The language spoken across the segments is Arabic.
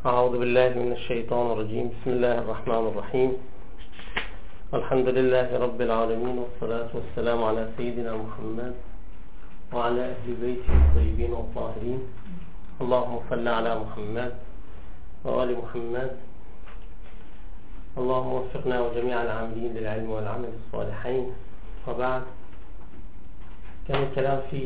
أعوذ بالله من الشيطان الرجيم. بسم الله الرحمن الرحيم. الحمد لله رب العالمين، والصلاة والسلام على سيدنا محمد وعلى أهل بيته الطيبين الطاهرين. اللهم صل على محمد وآل محمد. اللهم وفقنا وجميع العاملين للعلم والعمل الصالحين. وبعد، كان الكلام في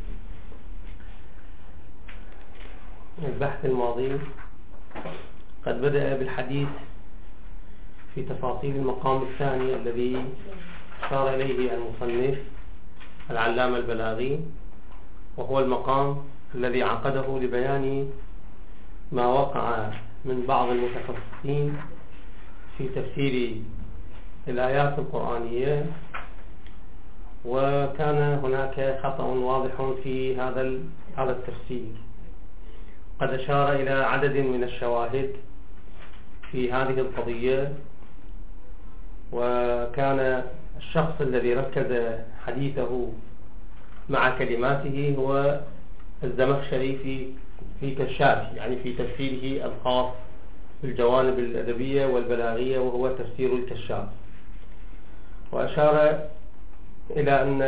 البحث الماضي قد بدأ بالحديث في تفاصيل المقام الثاني الذي أشار إليه المصنف العلامة البلاغي، وهو المقام الذي عقده لبيان ما وقع من بعض المتخصصين في تفسير الآيات القرآنية، وكان هناك خطأ واضح في هذا التفسير. قد أشار إلى عدد من الشواهد في هذه القضية، وكان الشخص الذي ركز حديثه مع كلماته هو الزمخشري في كشافه، يعني في تفسيره الخاص بالجوانب الأدبية والبلاغية، وهو تفسير الكشاف. وأشار إلى أن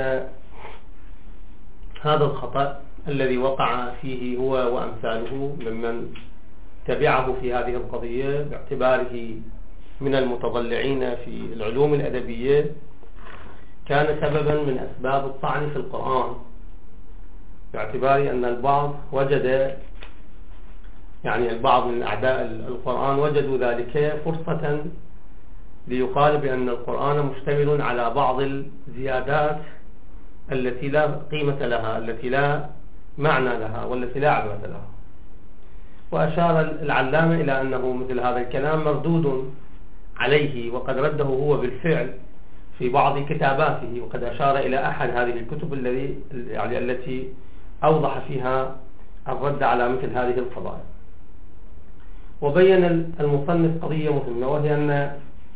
هذا الخطأ الذي وقع فيه هو وأمثاله ممن تبعه في هذه القضية باعتباره من المتضلعين في العلوم الأدبية، كان سببا من أسباب الطعن في القرآن، باعتبار أن البعض وجد، يعني البعض من أعداء القرآن وجدوا ذلك فرصة ليقال بأن القرآن مشتمل على بعض الزيادات التي لا قيمة لها، التي لا معنى لها، والتي لا عبرة لها. وأشار العلامة إلى أنه مثل هذا الكلام مردود عليه، وقد رده هو بالفعل في بعض كتاباته، وقد أشار إلى أحد هذه الكتب التي أوضح فيها الرد على مثل هذه القضايا. وبين المصنف قضية مهمة، وهي أن،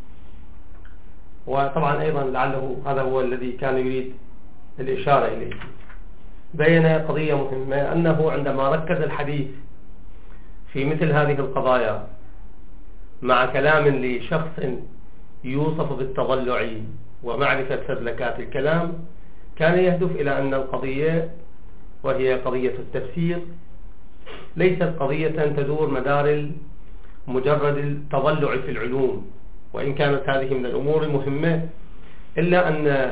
وطبعا أيضا لعله هذا هو الذي كان يريد الإشارة إليه، بين قضية مهمة، أنه عندما ركز الحديث في مثل هذه القضايا مع كلام لشخص يوصف بالتضلع ومعرفة فذلكات الكلام، كان يهدف إلى أن القضية، وهي قضية التفسير، ليست قضية تدور مدار مجرد التضلع في العلوم، وإن كانت هذه من الأمور المهمة، إلا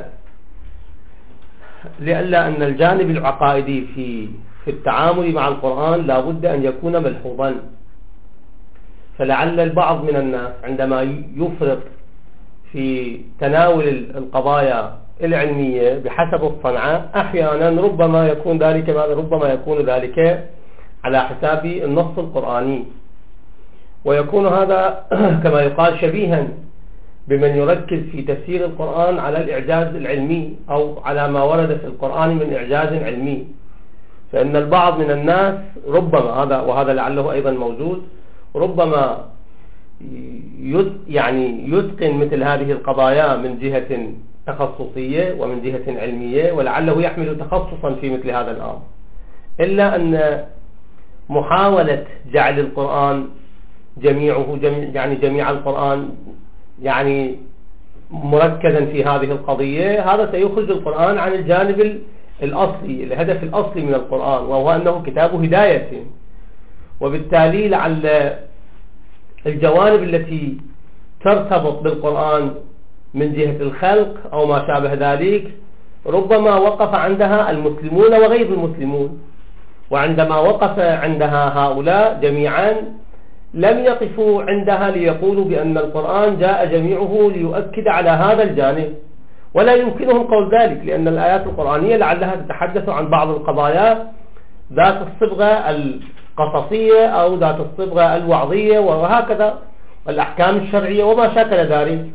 أن الجانب العقائدي في التعامل مع القرآن لا بد أن يكون ملحوظا. فلعل البعض من الناس عندما يفرط في تناول القضايا العلمية بحسب الصنعة، أحيانا ربما يكون ذلك على حساب النص القرآني، ويكون هذا كما يقال شبيها بمن يركز في تفسير القرآن على الإعجاز العلمي، أو على ما ورد في القرآن من إعجاز علمي. فإن البعض من الناس ربما وهذا لعله أيضا موجود، ربما يتقن مثل هذه القضايا من جهة تخصصية ومن جهة علمية، ولعله يحمل تخصصا في مثل هذا الأمر، إلا أن محاولة جعل القرآن جميع القرآن مركزا في هذه القضية، هذا سيخرج القرآن عن الجانب الأصلي، الهدف الأصلي من القرآن، وهو أنه كتاب هداية. وبالتالي لعل الجوانب التي ترتبط بالقرآن من جهة الخلق أو ما شابه ذلك ربما وقف عندها المسلمون وغير المسلمون، وعندما وقف عندها هؤلاء جميعا لم يقفوا عندها ليقولوا بأن القرآن جاء جميعه ليؤكد على هذا الجانب، ولا يمكنهم قول ذلك، لأن الآيات القرآنية لعلها تتحدث عن بعض القضايا ذات الصبغة القصصية أو ذات الصبغة الوعظية، وهكذا الأحكام الشرعية وما شاكل ذلك.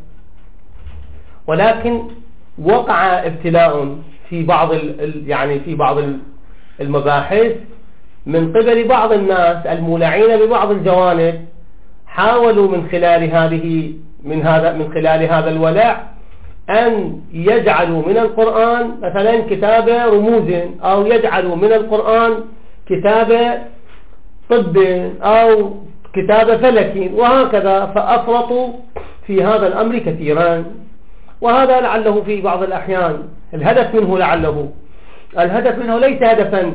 ولكن وقع ابتلاء في بعض المباحث من قبل بعض الناس المولعين ببعض الجوانب، حاولوا من خلال هذا الولع أن يجعلوا من القرآن مثلا كتاب رموز، أو يجعلوا من القرآن كتاب طب، أو كتاب فلكي وهكذا، فأفرطوا في هذا الأمر كثيرا. وهذا لعله في بعض الأحيان الهدف منه ليس هدفا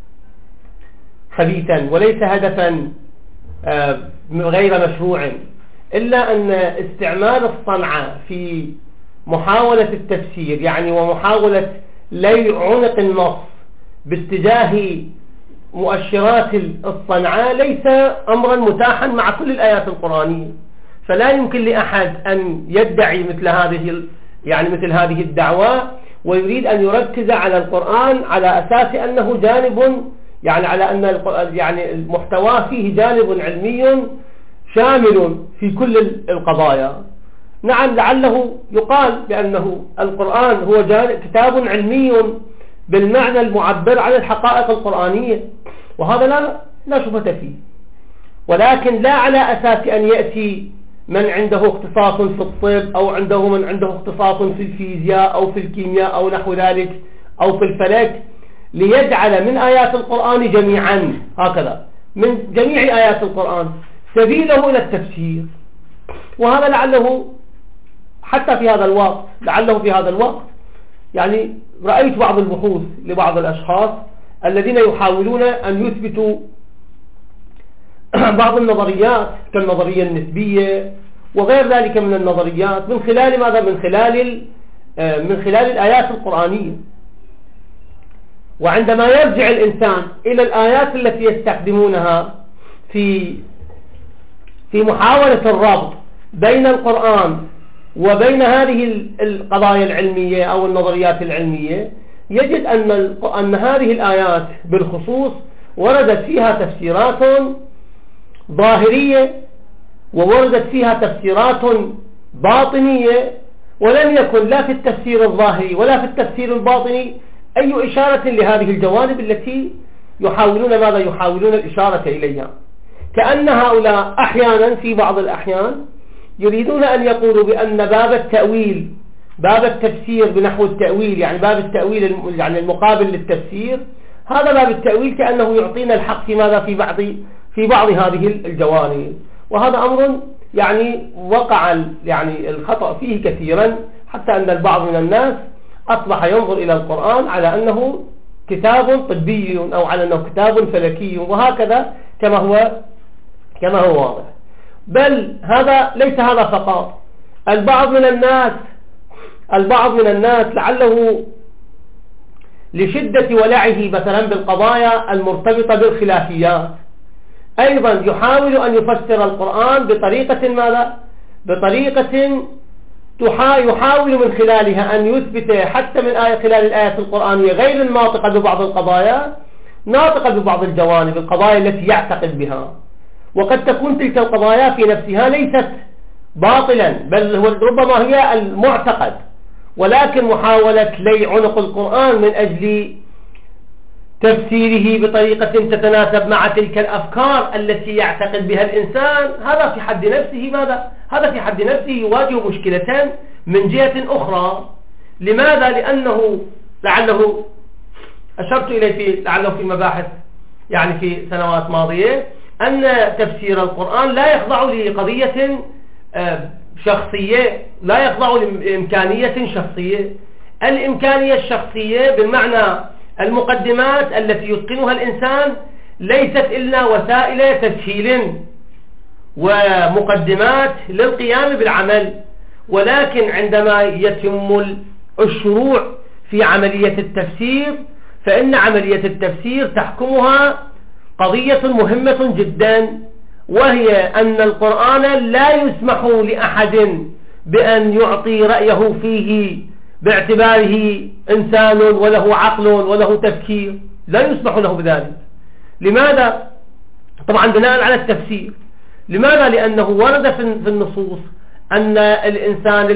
خبيثا وليس هدفا غير مشروع، إلا أن استعمال الصنعة في محاولة التفسير يعني ومحاولة لي عنق النص باتجاه مؤشرات الصنعة ليس أمرا متاحا مع كل الآيات القرآنية. فلا يمكن لأحد أن يدعي مثل هذه الدعوة ويريد أن يركز على القرآن على أساس أنه جانب على أن محتواه فيه جانب علمي شامل في كل القضايا. نعم، لعله يقال بأنه القرآن هو كتاب علمي بالمعنى المعبر عن الحقائق القرآنية، وهذا لا شبهة فيه، ولكن لا على أساس أن يأتي من عنده اختصاص في الطب أو من عنده اختصاص في الفيزياء أو في الكيمياء أو نحو ذلك أو في الفلك ليجعل من آيات القرآن جميعا هكذا من جميع آيات القرآن سبيله إلى التفسير. وهذا لعله حتى في هذا الوقت يعني رأيت بعض البحوث لبعض الأشخاص الذين يحاولون أن يثبتوا بعض النظريات كالنظرية النسبية وغير ذلك من النظريات من خلال ماذا؟ من خلال الآيات القرآنية. وعندما يرجع الإنسان إلى الآيات التي يستخدمونها في محاولة الربط بين القرآن وبين هذه القضايا العلمية أو النظريات العلمية، يجد أن هذه الآيات بالخصوص وردت فيها تفسيرات ظاهرية ووردت فيها تفسيرات باطنية، ولم يكن لا في التفسير الظاهري ولا في التفسير الباطني أي إشارة لهذه الجوانب التي يحاولون الإشارة إليها. كأن هؤلاء أحيانا في بعض الأحيان يريدون أن يقولوا بأن باب التفسير بنحو التأويل، يعني باب التأويل يعني المقابل للتفسير، هذا باب التأويل كأنه يعطينا الحق في ماذا؟ في بعض هذه الجوانب. وهذا أمر يعني وقع الخطأ فيه كثيرا، حتى أن البعض من الناس أصبح ينظر إلى القرآن على أنه كتاب طبي أو على أنه كتاب فلكي، وهكذا كما هو واضح. بل ليس هذا فقط، البعض من الناس لعله لشدة ولعه مثلا بالقضايا المرتبطة بالخلافيات أيضا يحاول أن يفسر القرآن بطريقة ماذا؟ بطريقة يحاول من خلالها أن يثبت حتى من خلال الآيات القرآنية غير الناطقة ببعض القضايا، ناطقة ببعض الجوانب القضايا التي يعتقد بها، وقد تكون تلك القضايا في نفسها ليست باطلا، بل ربما هي المعتقد، ولكن محاولة لي عنق القرآن من أجل تفسيره بطريقة تتناسب مع تلك الأفكار التي يعتقد بها الإنسان، هذا في حد نفسه هذا في حد نفسه يواجه مشكلة من جهة أخرى. لماذا؟ لأنه لعله أشرت إليه لعله في مباحث يعني في سنوات ماضية أن تفسير القرآن لا يخضع لقضية شخصية، لا يخضع لإمكانية شخصية. الإمكانية الشخصية بالمعنى المقدمات التي يتقنها الإنسان ليست إلا وسائل تسهيل ومقدمات للقيام بالعمل، ولكن عندما يتم الشروع في عملية التفسير فإن عملية التفسير تحكمها قضية مهمة جدا، وهي أن القرآن لا يسمح لأحد بأن يعطي رأيه فيه باعتباره إنسان وله عقل وله تفكير، لا يسمح له بذلك. لماذا؟ طبعا بناء على التفسير. لماذا؟ لأنه ورد في النصوص أن الإنسان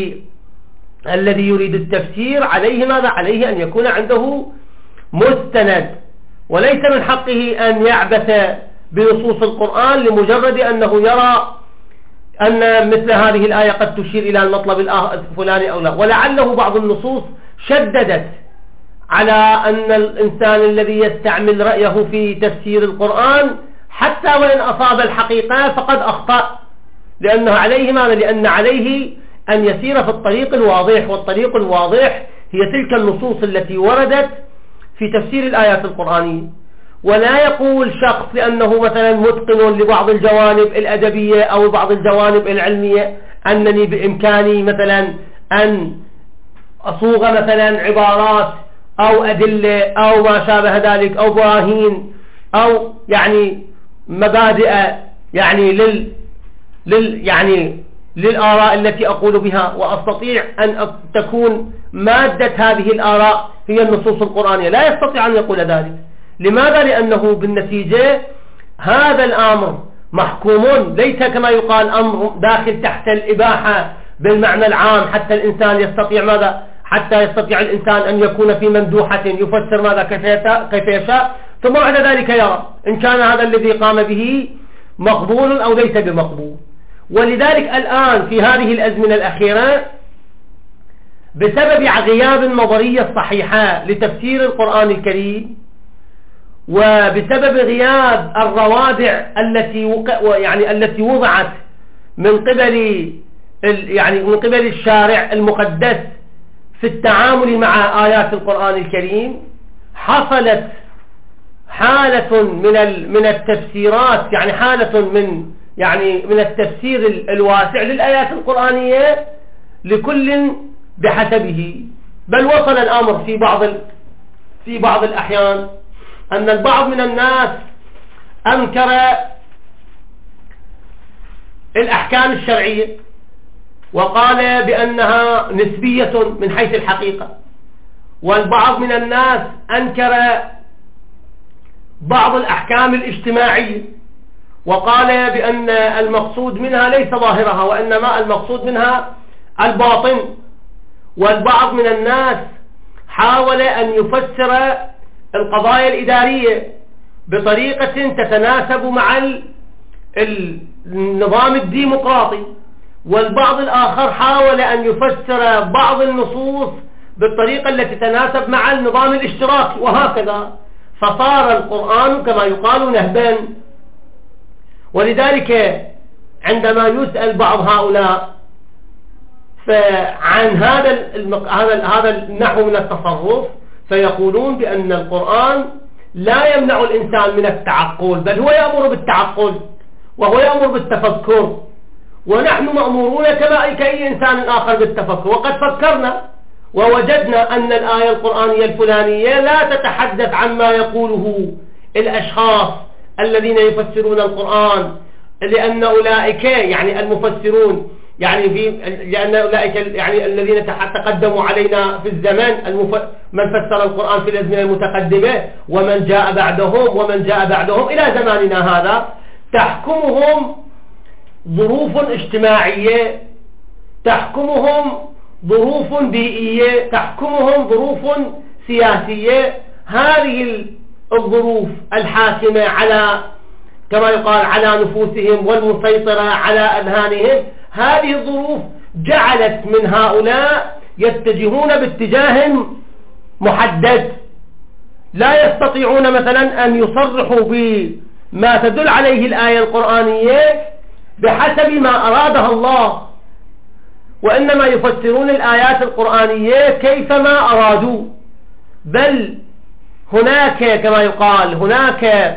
الذي يريد التفسير عليه ماذا؟ عليه أن يكون عنده مستند، وليس من حقه أن يعبث بنصوص القرآن لمجرد أنه يرى أن مثل هذه الآية قد تشير إلى المطلب الفلاني أو لا. ولعله بعض النصوص شددت على أن الإنسان الذي يستعمل رأيه في تفسير القرآن حتى وإن أصاب الحقيقة فقد أخطأ، لأنه عليه ماذا؟ لأن عليه أن يسير في الطريق الواضح، والطريق الواضح هي تلك النصوص التي وردت في تفسير الآيات القرآنية. ولا يقول شخص لأنه مثلا متقن لبعض الجوانب الأدبية أو بعض الجوانب العلمية أنني بإمكاني مثلا أن أصوغ مثلا عبارات أو أدلة أو ما شابه ذلك أو براهين أو يعني مبادئ يعني للآراء التي أقول بها، وأستطيع أن تكون مادة هذه الآراء هي النصوص القرآنية. لا يستطيع أن يقول ذلك. لماذا؟ لأنه بالنتيجة هذا الأمر محكوم، ليس كما يقال أمر داخل تحت الإباحة بالمعنى العام، حتى الإنسان يستطيع ماذا؟ حتى يستطيع الإنسان أن يكون في مندوحة يفسر ماذا كيف يشاء، ثم بعد ذلك يرى إن كان هذا الذي قام به مقبول أو ليس بمقبول. ولذلك الآن في هذه الأزمنة الأخيرة بسبب غياب النظرية الصحيحة لتفسير القرآن الكريم، وبسبب غياب الروادع التي وضعت من قبل الشارع المقدس في التعامل مع آيات القرآن الكريم، حصلت حالة من التفسيرات، يعني حالة من التفسير الواسع للآيات القرآنية لكل بحسبه. بل وصل الأمر في بعض الأحيان أن البعض من الناس أنكر الأحكام الشرعية وقال بأنها نسبية من حيث الحقيقة، والبعض من الناس أنكر بعض الأحكام الاجتماعية وقال بأن المقصود منها ليس ظاهرها وإنما المقصود منها الباطن. والبعض من الناس حاول أن يفسر القضايا الإدارية بطريقة تتناسب مع النظام الديمقراطي، والبعض الآخر حاول أن يفسر بعض النصوص بالطريقة التي تتناسب مع النظام الاشتراكي، وهكذا فصار القرآن كما يقال نهبا. ولذلك عندما يسأل بعض هؤلاء عن هذا النحو من التصرف فيقولون بأن القرآن لا يمنع الإنسان من التعقل، بل هو يأمر بالتعقل وهو يأمر بالتفكر، ونحن مأمورون كأي إنسان آخر بالتفكر. وقد فكرنا ووجدنا أن الآية القرآنية الفلانية لا تتحدث عما يقوله الأشخاص الذين يفسرون القرآن، لأن أولئك يعني المفسرون لأن أولئك الذين تقدموا علينا في الزمن من فسر القرآن في الأزمنة المتقدمة ومن جاء بعدهم إلى زماننا هذا، تحكمهم ظروف اجتماعية، تحكمهم ظروف بيئية، تحكمهم ظروف سياسية. هذه الظروف الحاكمة على كما يقال على نفوسهم والمسيطرة على أذهانهم، هذه الظروف جعلت من هؤلاء يتجهون باتجاه محدد، لا يستطيعون مثلا أن يصرحوا بما تدل عليه الآية القرآنية بحسب ما أرادها الله، وإنما يفسرون الآيات القرآنية كيفما أرادوا. بل هناك كما يقال هناك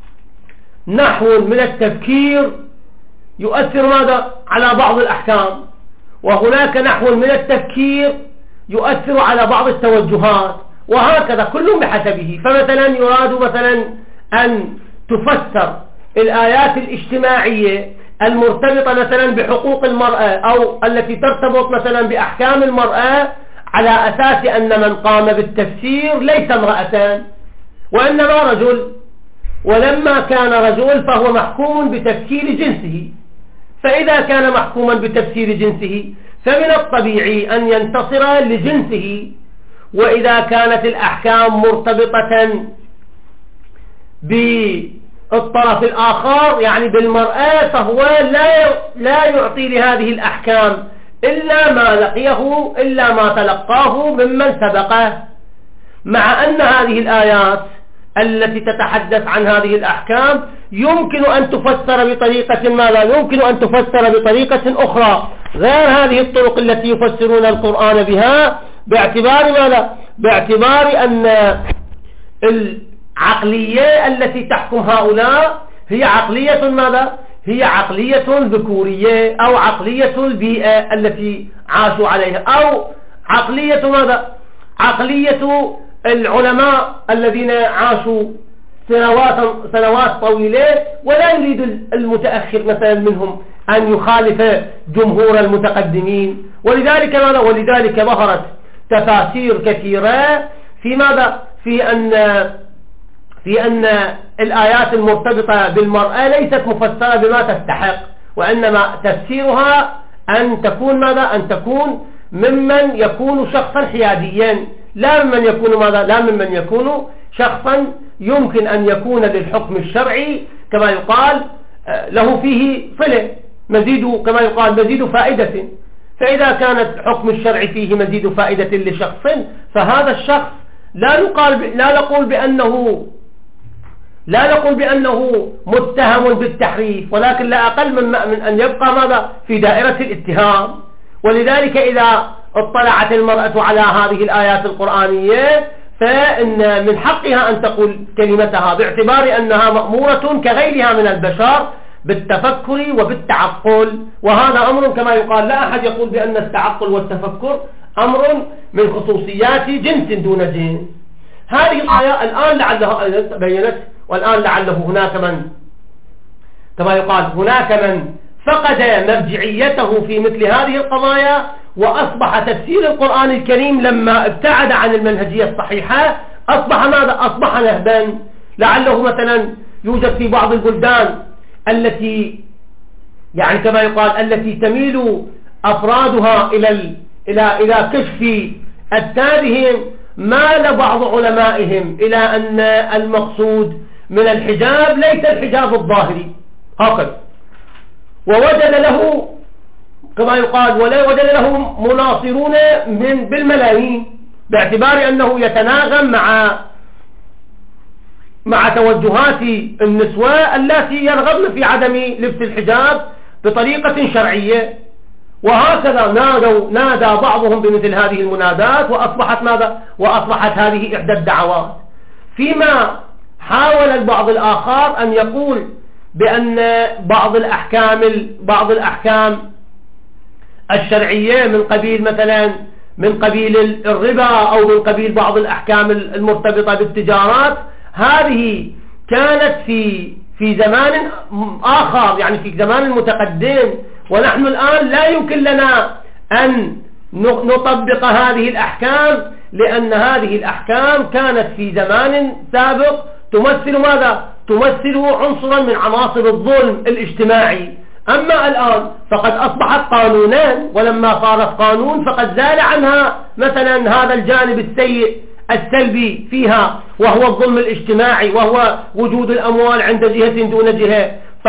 نحو من التفكير يؤثر ماذا على بعض الأحكام، وهناك نحو من التفكير يؤثر على بعض التوجهات، وهكذا كل بحسبه. فمثلا يراد مثلا أن تفسر الآيات الاجتماعية المرتبطة مثلا بحقوق المرأة أو التي ترتبط مثلا بأحكام المرأة على أساس أن من قام بالتفسير ليس امرأة وإنما رجل، ولما كان رجل فهو محكوم بتفسير جنسه. فإذا كان محكوما بتفسير جنسه فمن الطبيعي أن ينتصر لجنسه. وإذا كانت الأحكام مرتبطة بالطرف الآخر يعني بالمرأة فهو لا يعطي لهذه الأحكام إلا ما لقيه إلا ما تلقاه ممن سبقه، مع أن هذه الآيات التي تتحدث عن هذه الأحكام يمكن أن تفسر بطريقة ماذا؟ يمكن أن تفسر بطريقة أخرى غير هذه الطرق التي يفسرون القرآن بها، باعتبار ماذا؟ باعتبار أن العقلية التي تحكم هؤلاء هي عقلية ماذا؟ هي عقلية ذكورية، أو عقلية البيئة التي عاشوا عليها، أو عقلية ماذا؟ عقلية العلماء الذين عاشوا سنوات طويلة، ولا يريد المتأخر مثلا منهم أن يخالف جمهور المتقدمين. ولذلك ماذا؟ ولذلك ظهرت تفاسير كثيرة في ماذا؟ في أن الآيات المرتبطة بالمرأة ليست مفسرة بما تستحق، وإنما تفسيرها أن تكون ماذا؟ أن تكون ممن يكون شخصا حياديا، لا ممن يكون ماذا؟ لا ممن يكون شخصا يمكن أن يكون للحكم الشرعي كما يقال له فيه صلة، مزيد كما يقال مزيد فائدة. فإذا كان الحكم الشرعي فيه مزيد فائدة لشخص، فهذا الشخص لا نقول بأنه متهم بالتحريف، ولكن لا أقل من أن يبقى ماذا؟ في دائرة الاتهام. ولذلك إذا اطلعت المرأة على هذه الآيات القرآنية فإن من حقها أن تقول كلمتها، باعتبار أنها مأمورة كغيرها من البشر بالتفكر وبالتعقل، وهذا أمر كما يقال لا أحد يقول بأن التعقل والتفكر أمر من خصوصيات جنس دون جنس. هذه الآية الآن لعلها بينت، والآن لعله هناك من كما يقال هناك من فقد مرجعيته في مثل هذه القضايا، وأصبح تفسير القرآن الكريم لما ابتعد عن المنهجية الصحيحة أصبح ماذا؟ أصبح نهبا. لعله مثلا يوجد في بعض البلدان التي يعني كما يقال التي تميل أفرادها إلى كشف أجسادهم، مال بعض علمائهم إلى أن المقصود من الحجاب ليس الحجاب الظاهري هكذا، ووجد له كما يقال وجد له مناصرون بالملايين، باعتبار أنه يتناغم مع توجهات النسوة التي يرغبن في عدم لبس الحجاب بطريقة شرعية. وهكذا نادى بعضهم بمثل هذه المنادات، وأصبحت ماذا؟ وأصبحت هذه إحدى الدعوات. فيما حاول البعض الآخر أن يقول بأن بعض الأحكام الشرعية من قبيل مثلا من قبيل الربا، أو من قبيل بعض الأحكام المرتبطة بالتجارات، هذه كانت في زمان آخر، يعني في زمان المتقدم، ونحن الآن لا يمكن لنا أن نطبق هذه الأحكام، لأن هذه الأحكام كانت في زمان سابق تمثل ماذا؟ تمثل عنصرا من عناصر الظلم الاجتماعي. أما الآن فقد أصبحت قانونان، ولما صارت قانون فقد زال عنها مثلا هذا الجانب السيء السلبي فيها، وهو الظلم الاجتماعي، وهو وجود الأموال عند جهة دون جهة.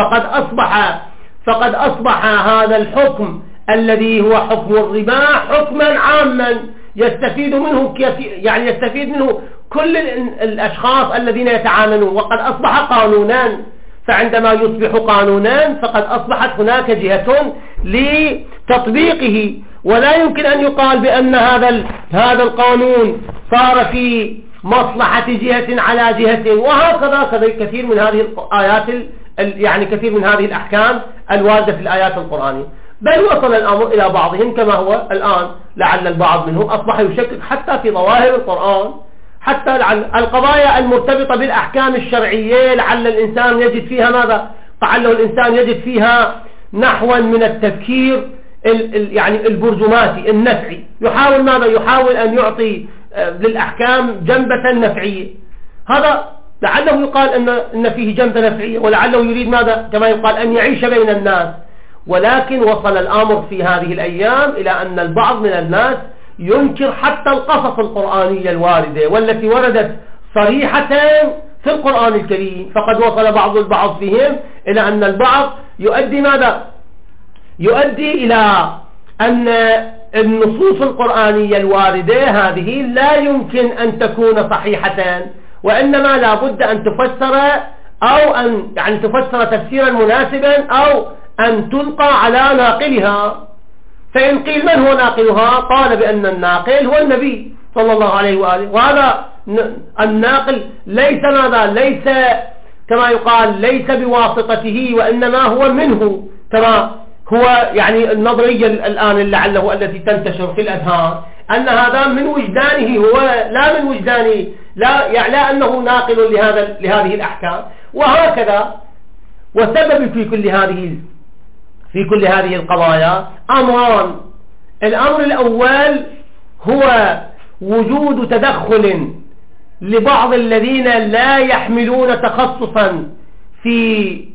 فقد أصبح هذا الحكم الذي هو حكم الربا حكما عاما يستفيد منه كل الأشخاص الذين يتعاملون، وقد أصبح قانونان. فعندما يصبح قانونان فقد أصبحت هناك جهة لتطبيقه، ولا يمكن أن يقال بأن هذا القانون صار في مصلحة جهة على جهة. وهكذا كثير من هذه الآيات، يعني كثير من هذه الأحكام الواردة في الآيات القرآنية، بل وصل الأمر إلى بعضهم كما هو الآن، لعل البعض منهم أصبح يشكك حتى في ظواهر القرآن، حتى القضايا المرتبطة بالأحكام الشرعية لعل الإنسان يجد فيها ماذا؟ لعله الإنسان يجد فيها نحوا من التفكير يعني البرجماتي النفعي، يحاول ماذا؟ يحاول أن يعطي للأحكام جنبة نفعية. هذا لعله يقال إن فيه جنبة نفعية، ولعله يريد ماذا؟ كما يقال أن يعيش بين الناس. ولكن وصل الأمر في هذه الأيام إلى أن البعض من الناس ينكر حتى القصص القرآنية الواردة والتي وردت صريحة في القرآن الكريم. فقد وصل البعض فيهم إلى أن البعض يؤدي ماذا؟ يؤدي إلى أن النصوص القرآنية الواردة هذه لا يمكن أن تكون صحيحة، وإنما لا بد أن تفسر أو أن يعني تفسر تفسيرا مناسبا أو أن تلقى على ناقلها. فإن قيل من هو ناقلها؟ قال بأن الناقل هو النبي صلى الله عليه وآله، وهذا الناقل ليس ماذا؟ ليس كما يقال ليس بواسطته، وإنما هو منه، كما هو يعني النظرية الآن لعله التي تنتشر في الأذهان أن هذا من وجدانه هو، لا من وجدانه، لا أنه ناقل لهذه الأحكام. وهكذا. وسبب في كل هذه القضايا أمران. الأمر الأول هو وجود تدخل لبعض الذين لا يحملون تخصصا في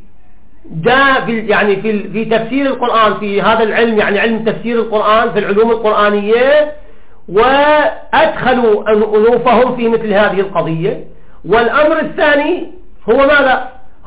تفسير القرآن، في هذا العلم، يعني علم تفسير القرآن، في العلوم القرآنية، وأدخلوا أنوفهم في مثل هذه القضية. والأمر الثاني هو ماذا؟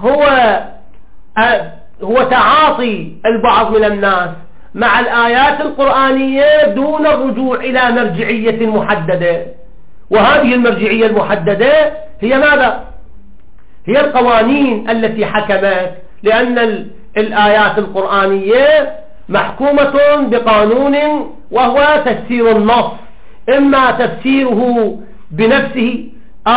هو تعاطي البعض من الناس مع الآيات القرآنية دون الرجوع إلى مرجعية محددة. وهذه المرجعية المحددة هي ماذا؟ هي القوانين التي حكمت، لأن الآيات القرآنية محكومة بقانون وهو تفسير النص، إما تفسيره بنفسه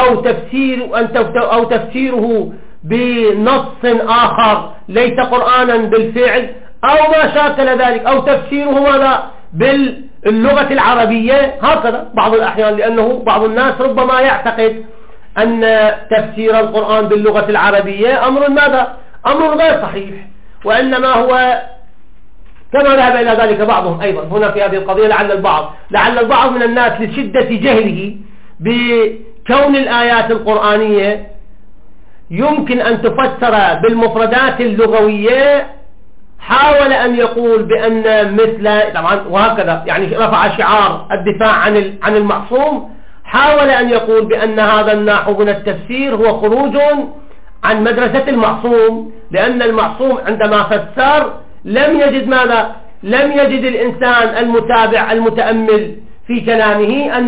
أو تفسيره بنص آخر ليس قرآنا بالفعل أو ما شاكل ذلك، أو تفسيره ماذا؟ باللغة العربية. هكذا بعض الأحيان، لأنه بعض الناس ربما يعتقد أن تفسير القرآن باللغة العربية أمر ماذا؟ أمر غير صحيح، وإنما هو كما ذهب إلى ذلك بعضهم أيضا هنا في هذه القضية. لعل البعض من الناس لشدة جهله بكون الآيات القرآنية يمكن أن تفسر بالمفردات اللغوية، حاول أن يقول بأن مثل طبعا وهكذا، يعني رفع شعار الدفاع عن المعصوم، حاول أن يقول بأن هذا النحو من التفسير هو خروج عن مدرسة المعصوم، لأن المعصوم عندما فسر لم يجد ماذا؟ لم يجد الإنسان المتابع المتأمل في كلامه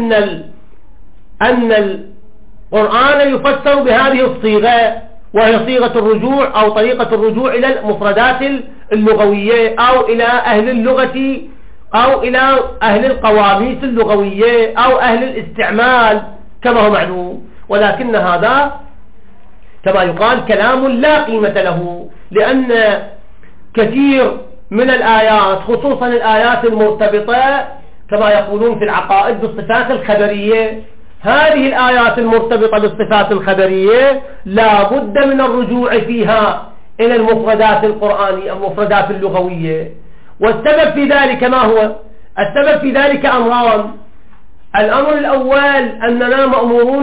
أن القرآن يفسر بهذه الصيغة، وهي صيغة الرجوع أو طريقة الرجوع إلى المفردات اللغوية أو إلى أهل اللغة أو إلى أهل القواميس اللغوية أو أهل الاستعمال كما هو معلوم. ولكن هذا كما يقال كلام لا قيمة له، لأن كثير من الآيات خصوصا الآيات المرتبطة كما يقولون في العقائد بالصفات الخبرية، هذه الآيات المرتبطة بالصفات الخبرية لا بد من الرجوع فيها إلى المفردات القرآنية المفردات اللغوية. والسبب في ذلك ما هو؟ السبب في ذلك أمران. الأمر الأول أننا مأمورون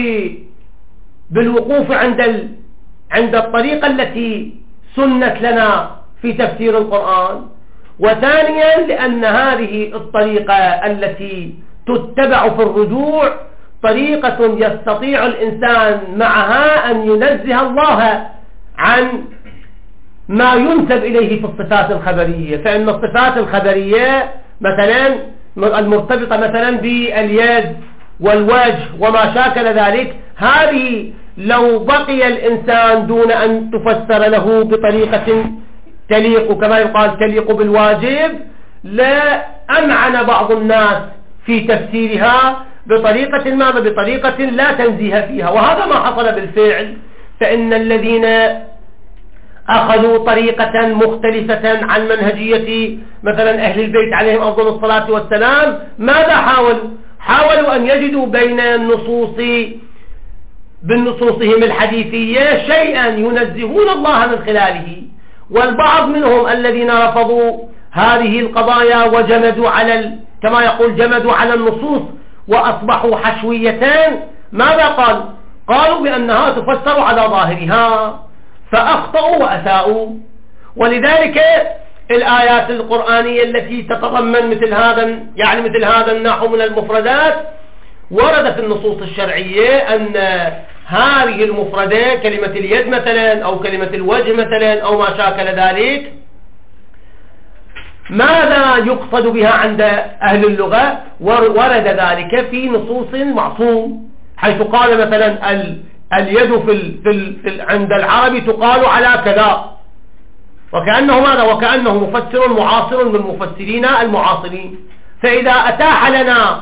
بالوقوف عند الطريقة التي سنت لنا في تفسير القرآن، وثانيا لأن هذه الطريقة التي تتبع في الرجوع طريقة يستطيع الإنسان معها أن ينزه الله عن ما ينسب إليه في الصفات الخبرية. فإن الصفات الخبرية مثلا المرتبطة مثلا باليد والوجه وما شاكل ذلك، هذه لو بقي الإنسان دون أن تفسر له بطريقة تليق كما يقال تليق بالواجب، لا أمعن بعض الناس في تفسيرها بطريقة ماذا؟ بطريقة لا تنزيه فيها. وهذا ما حصل بالفعل. فإن الذين أخذوا طريقة مختلفة عن منهجية مثلا أهل البيت عليهم أفضل الصلاة والسلام، ماذا حاولوا أن يجدوا بين بنصوصهم الحديثية شيئا ينزهون الله من خلاله. والبعض منهم الذين رفضوا هذه القضايا وجمدوا كما يقول جمدوا على النصوص وأصبحوا حشويتان، ماذا قالوا بأنها تفسر على ظاهرها، فأخطأوا وأساءوا. ولذلك الآيات القرآنية التي تتضمن مثل هذا النحو من المفردات ورد في النصوص الشرعية أن هذه المفردات كلمة اليد مثلا أو كلمة الوجه مثلا أو ما شاكل ذلك ماذا يقصد بها عند أهل اللغة؟ ورد ذلك في نصوص معصوم، حيث قال مثلا اليد عند العرب تقال على كذا، وكأنه ماذا؟ وكأنه مفسر معاصر من المفسرين المعاصرين. فإذا أتاح لنا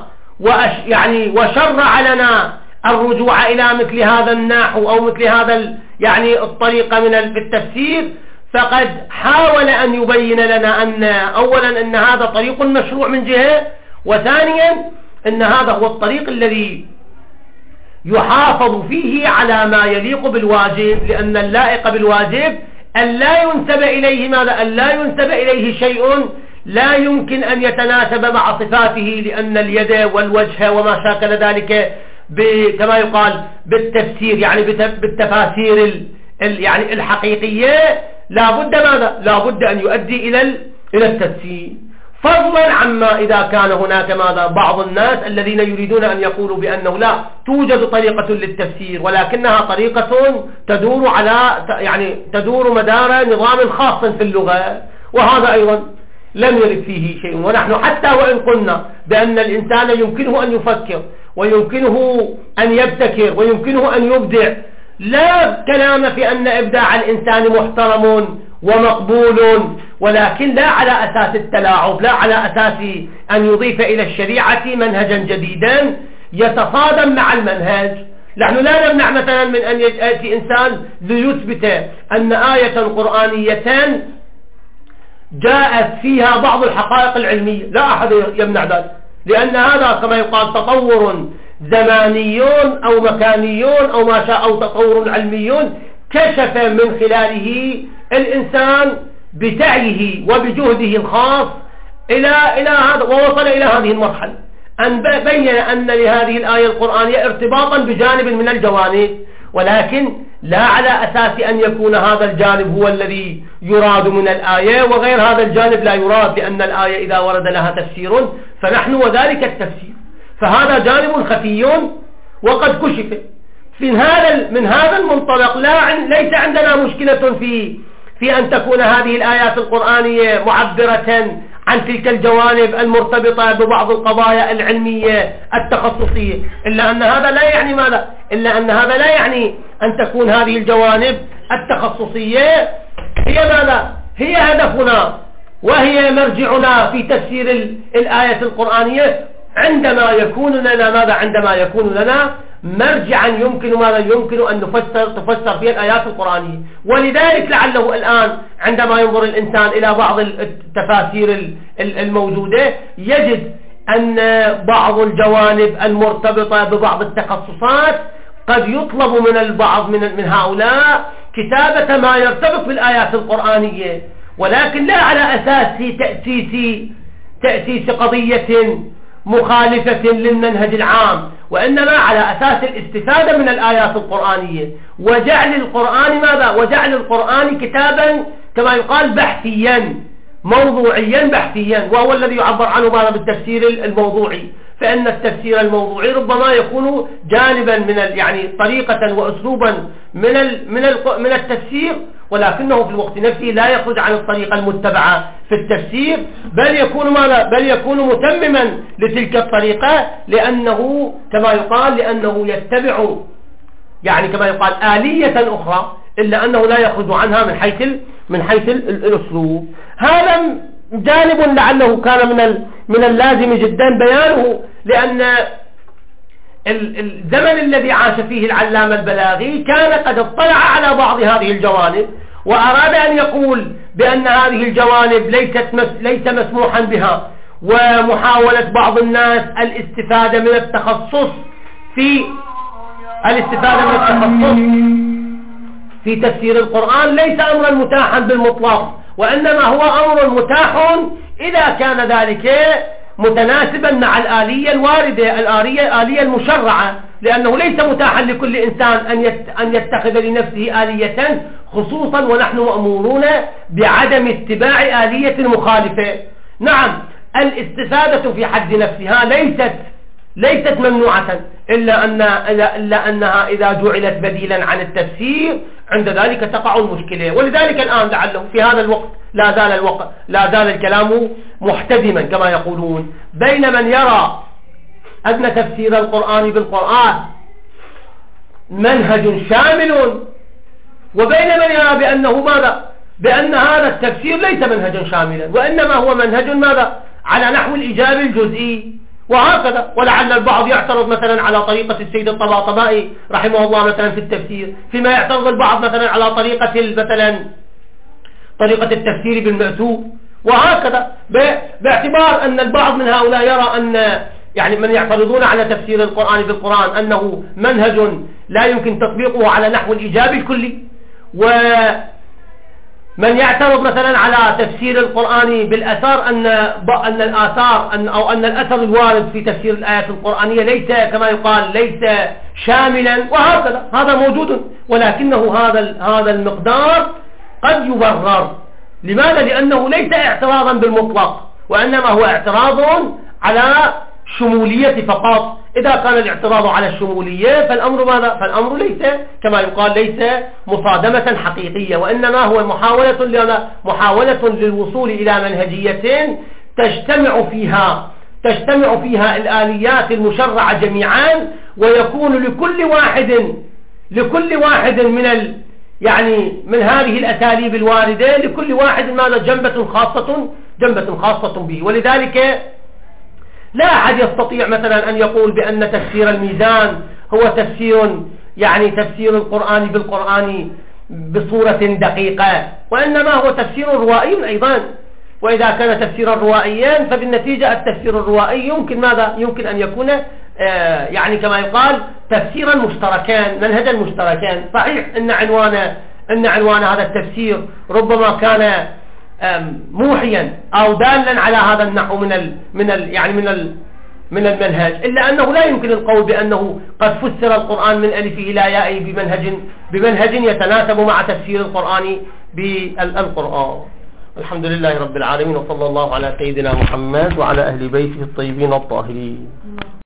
وشرع لنا الرجوع إلى مثل هذا النحو أو مثل هذا الطريقة من التفسير، فقد حاول أن يبين لنا أن أولا أن هذا طريق مشروع من جهة، وثانيا أن هذا هو الطريق الذي يحافظ فيه على ما يليق بالواجب، لأن اللائق بالواجب أن لا ينسب إليه ماذا؟ أن لا ينسب إليه شيء لا يمكن أن يتناسب مع صفاته، لأن اليد والوجه وما شاكل ذلك كما يقال بالتفسير بالتفاسير الحقيقية لا بد ماذا؟ لا بد أن يؤدي إلى التفسير، فضلا عما إذا كان هناك ماذا؟ بعض الناس الذين يريدون أن يقولوا بأنه لا توجد طريقة للتفسير، ولكنها طريقة تدور مدار نظام خاص في اللغة، وهذا أيضا لم يرد فيه شيء. ونحن حتى وإن قلنا بأن الإنسان يمكنه أن يفكر ويمكنه أن يبتكر ويمكنه أن يبدع، لا كلام في أن إبداع الإنسان محترم ومقبول، ولكن لا على أساس التلاعب، لا على أساس أن يضيف إلى الشريعة منهجا جديدا يتصادم مع المنهج. نحن لا نمنع مثلا من أن يأتي إنسان ليثبت أن آية قرآنية جاءت فيها بعض الحقائق العلمية، لا أحد يمنع ذلك، لأن هذا كما يقال تطور زماني أو مكاني أو ما شاء، أو تطور علمي كشف من خلاله الإنسان بسعيه وبجهده الخاص إلى هذا، ووصل إلى هذه المرحلة أن بين أن لهذه الآية القرآنية ارتباطا بجانب من الجوانب، ولكن لا على أساس أن يكون هذا الجانب هو الذي يراد من الآية وغير هذا الجانب لا يراد، لأن الآية إذا ورد لها تفسير فنحن وذلك التفسير، فهذا جانب خفي وقد كشف. من هذا المنطلق ليس عندنا مشكلة في أن تكون هذه الآيات القرآنية معبرة عن تلك الجوانب المرتبطة ببعض القضايا العلمية التخصصية، إلا أن هذا لا يعني ماذا؟ إلا أن هذا لا يعني أن تكون هذه الجوانب التخصصية هي ماذا؟ هي هدفنا وهي مرجعنا في تفسير الآية القرآنية، عندما يكون لنا ماذا؟ عندما يكون لنا مرجعا يمكن أن تفسر فيه الآيات القرآنية. ولذلك لعله الآن عندما ينظر الإنسان إلى بعض التفاسير الموجودة يجد أن بعض الجوانب المرتبطة ببعض التخصصات قد يطلب من البعض من هؤلاء كتابة ما يرتبط بالآيات القرآنية، ولكن لا على أساس تأسيس قضية مخالفة للمنهج العام، وإنما على أساس الاستفادة من الآيات القرآنية وجعل القرآن ماذا؟ وجعل القرآن كتابا كما يقال بحثيا موضوعيا بحثيا، وهو الذي يعبر عنه ماذا؟ بالتفسير الموضوعي. فإن التفسير الموضوعي ربما يكون جانبا من طريقة وأسلوبا من التفسير، ولكنه في الوقت نفسه لا يخرج عن الطريقة المتبعة في التفسير، بل يكون ماذا؟ بل يكون متمما لتلك الطريقة، لأنه كما يقال لأنه يتبع كما يقال آلية أخرى، إلا أنه لا يخرج عنها من حيث الأسلوب. هذا جانب لعله كان من اللازم جدا بيانه، لأن الزمن الذي عاش فيه العلامة البلاغي كان قد اطلع على بعض هذه الجوانب، وأراد أن يقول بأن هذه الجوانب ليس مسموحا بها، ومحاولة بعض الناس الاستفادة من التخصص في تفسير القرآن ليس أمرا متاحا بالمطلق، وإنما هو أمر متاح إذا كان ذلك متناسبا مع الآلية الواردة، الآلية المشرعة، لأنه ليس متاحا لكل إنسان أن يتخذ لنفسه آلية، خصوصا ونحن مأمورون بعدم اتباع آلية مخالفة. نعم، الاستفادة في حد نفسها ليست ممنوعة، إلا أنها إذا جعلت بديلا عن التفسير عند ذلك تقع المشكلة. ولذلك الآن لعله في هذا الوقت لا زال الكلام محتدما كما يقولون بين من يرى أن تفسير القرآن بالقرآن منهج شامل، وبين من يرى بأنه ماذا؟ بأن هذا التفسير ليس منهجا شاملا، وإنما هو منهج ماذا؟ على نحو الإيجاب الجزئي، وهكذا. ولعل البعض يعترض مثلا على طريقة السيد الطباطبائي رحمه الله مثلا في التفسير، فيما يعترض البعض مثلا على طريقة التفسير بالمأثور، وهكذا، باعتبار أن البعض من هؤلاء يرى أن يعني من يعترضون على تفسير القرآن بالقرآن أنه منهج لا يمكن تطبيقه على نحو الإيجاب الكلي، ومن يعترض مثلا على تفسير القرآن بالأثر أن الآثار أو أن الأثر الوارد في تفسير الآيات القرآنية ليس كما يقال ليس شاملا، وهكذا. هذا موجود، ولكنه هذا المقدار قد يبرر. لماذا؟ لأنه ليس اعتراضا بالمطلق، وإنما هو اعتراض على شمولية فقط. إذا كان الاعتراض على الشمولية فالأمر ماذا؟ فالأمر ليس كما يقال ليس مصادمة حقيقية، وإنما هو محاولة للوصول إلى منهجية تجتمع فيها الآليات المشرعة جميعا، ويكون لكل واحد من هذه الأساليب الواردة لكل واحد ماذا؟ جنبة خاصة به. ولذلك لا أحد يستطيع مثلا أن يقول بأن تفسير الميزان هو تفسير القرآن بالقرآن بصورة دقيقة، وإنما هو تفسير روائي أيضا. وإذا كان تفسيرا روائيا فبالنتيجة التفسير الروائي يمكن أن يكون كما يقال تفسيرا مشتركان، منهجا مشتركان. صحيح أن عنوان هذا التفسير ربما كان موحيا أو دالا على هذا النحو من المنهج، إلا أنه لا يمكن القول بأنه قد فسر القرآن من ألفه إلى يائه بمنهج يتناسب مع تفسير القرآن بالقرآن. الحمد لله رب العالمين، وصلى الله على سيدنا محمد وعلى أهل بيته الطيبين الطاهرين.